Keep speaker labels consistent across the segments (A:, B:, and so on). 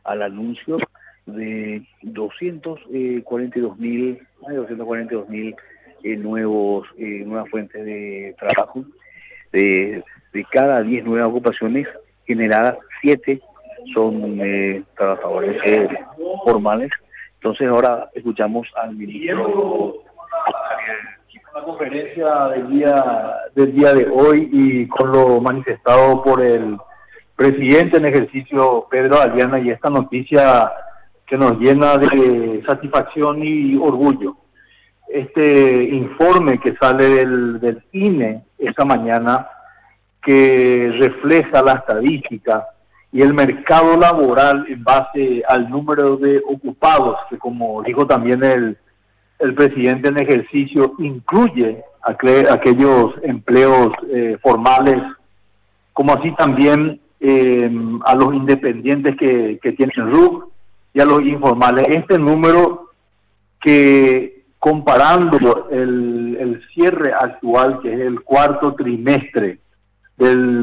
A: al anuncio de 242.000, más de 242.000 nuevas fuentes de trabajo. De cada 10 nuevas ocupaciones generadas, 7 son trabajadores formales. Entonces ahora escuchamos al ministro.
B: La conferencia del día de hoy y con lo manifestado por el presidente en ejercicio Pedro Aliana, y esta noticia que nos llena de satisfacción y orgullo. Este informe que sale del INE esta mañana, que refleja la estadística y el mercado laboral en base al número de ocupados, que como dijo también el presidente en ejercicio, incluye aquellos empleos formales, como así también a los independientes que tienen RUC y a los informales. Este número, que comparando el cierre actual, que es el cuarto trimestre del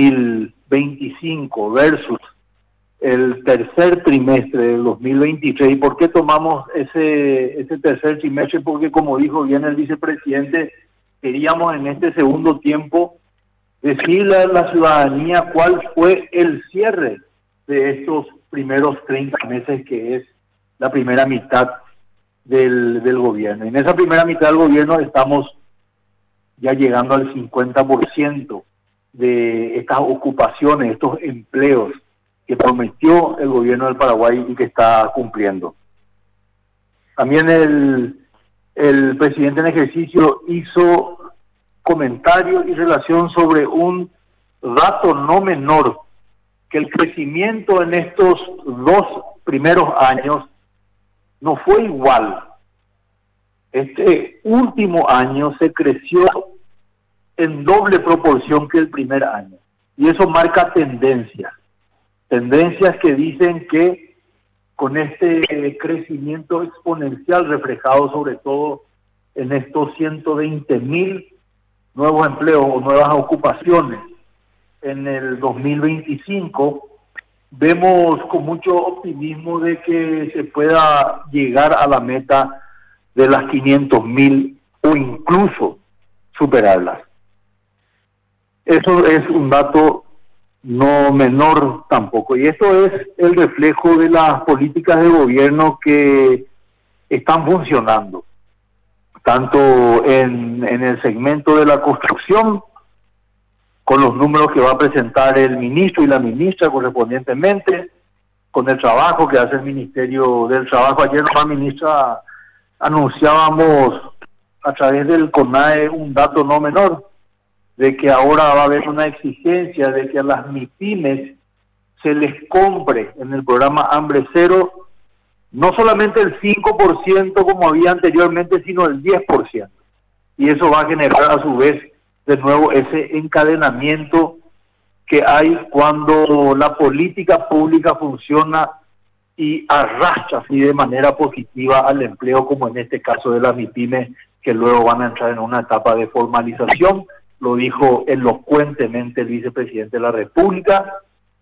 B: 2025 versus el tercer trimestre del 2023. ¿Y por qué tomamos ese tercer trimestre? Porque, como dijo bien el vicepresidente, queríamos en este segundo tiempo decirle a la ciudadanía cuál fue el cierre de estos primeros 30 meses, que es la primera mitad del gobierno. En esa primera mitad del gobierno estamos ya llegando al 50% de estas ocupaciones, estos empleos que prometió el gobierno del Paraguay y que está cumpliendo. También el presidente en ejercicio hizo comentarios y relación sobre un dato no menor, que el crecimiento en estos 2 primeros años no fue igual. Este último año se creció en doble proporción que el primer año, y eso marca tendencias que dicen que con este crecimiento exponencial reflejado sobre todo en estos 120.000 nuevos empleos o nuevas ocupaciones en el 2025, vemos con mucho optimismo de que se pueda llegar a la meta de las 500.000 o incluso superarlas. Eso es un dato no menor tampoco, y esto es el reflejo de las políticas de gobierno que están funcionando, tanto en el segmento de la construcción, con los números que va a presentar el ministro y la ministra correspondientemente, con el trabajo que hace el Ministerio del Trabajo. Ayer la ministra anunciábamos a través del CONAE un dato no menor, de que ahora va a haber una exigencia de que a las MIPYMES se les compre en el programa Hambre Cero no solamente el 5% como había anteriormente, sino el 10%. Y eso va a generar a su vez de nuevo ese encadenamiento que hay cuando la política pública funciona y arrastra así de manera positiva al empleo, como en este caso de las MIPYMES, que luego van a entrar en una etapa de formalización. Lo dijo elocuentemente el vicepresidente de la República,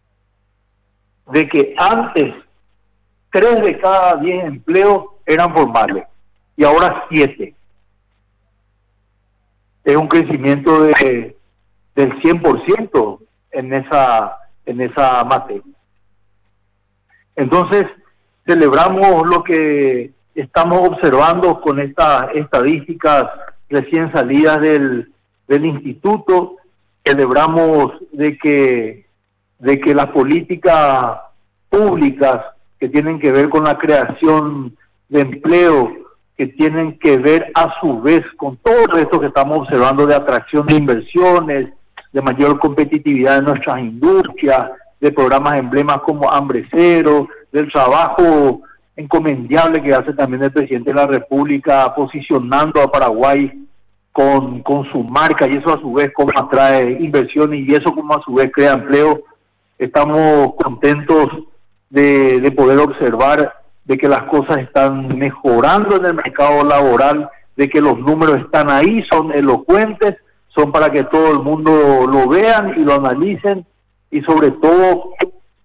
B: de que antes 3 de cada 10 empleos eran formales y ahora 7. Es un crecimiento del 100% en esa materia. Entonces, celebramos lo que estamos observando con estas estadísticas recién salidas del instituto. Celebramos de que las políticas públicas que tienen que ver con la creación de empleo, que tienen que ver a su vez con todo esto que estamos observando de atracción de inversiones, de mayor competitividad de nuestras industrias, de programas emblemas como Hambre Cero, del trabajo encomiable que hace también el presidente de la República posicionando a Paraguay con su marca, y eso a su vez como atrae inversiones y eso como a su vez crea empleo. Estamos contentos de poder observar de que las cosas están mejorando en el mercado laboral, de que los números están ahí, son elocuentes, son para que todo el mundo lo vean y lo analicen, y sobre todo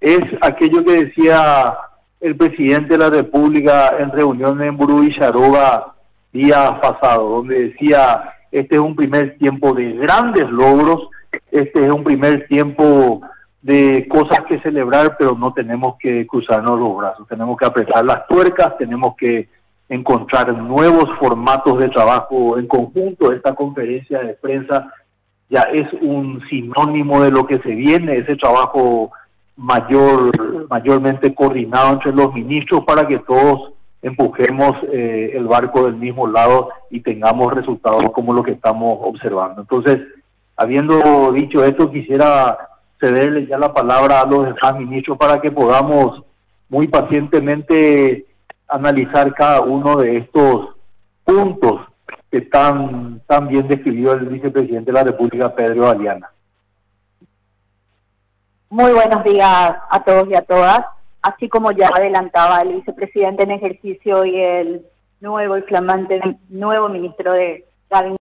B: es aquello que decía el presidente de la República en reunión en Burú y Charoga día pasado, donde decía, este es un primer tiempo de grandes logros, este es un primer tiempo de cosas que celebrar, pero no tenemos que cruzarnos los brazos, tenemos que apretar las tuercas, tenemos que encontrar nuevos formatos de trabajo en conjunto. Esta conferencia de prensa ya es un sinónimo de lo que se viene, ese trabajo mayormente coordinado entre los ministros para que todos empujemos el barco del mismo lado y tengamos resultados como lo que estamos observando. Entonces, habiendo dicho esto, quisiera cederle ya la palabra a los demás ministros para que podamos muy pacientemente analizar cada uno de estos puntos que tan bien describió el vicepresidente de la República, Pedro Galeana.
C: Muy buenos días a todos y a todas. Así como ya adelantaba el vicepresidente en ejercicio y el nuevo y flamante nuevo ministro de Gabinete